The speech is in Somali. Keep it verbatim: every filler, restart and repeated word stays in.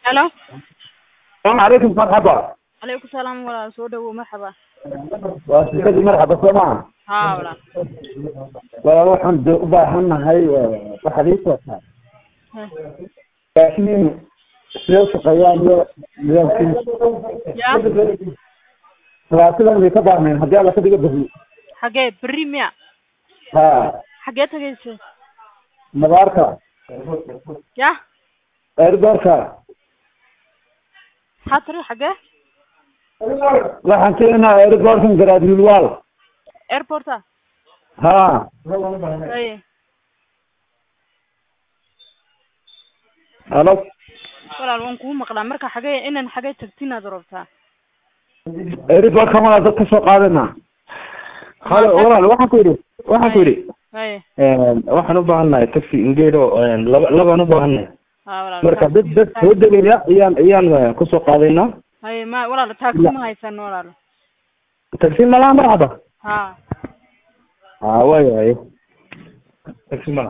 الو السلام عليكم. مرحبا. عليكم السلام ولا سو دhow مرحبا. واسكتي مرحبا سمع. ها ولا waxaan u baahanahay waxaliis wata laakiin sidoo shaqeeyaan iyo nidaamkiin ya salaasidan way ka baahneen hadii la ka dhigo bari xagee bari miya ha xagee tagaysa madaarka ya airportka hatri xagee waxaan keenaa airportka garaadilwal airporta ها ايه الو walaal waan ku maqlaa marka xagee inaan xagee tagtinaad rabtaa airport kama dad ka soo qaadana halo walaal waxaan ku yiri waxaan ku yiri ايه een waxaan u baahanahay taxi ingeedo laba laba u baahanahay ha walaal marka dad dad soo degaya iyaan iyaan ku soo qaadayna hay ma walaal taxi ma haysan walaal taxi ma la marhaba ha اه واي واي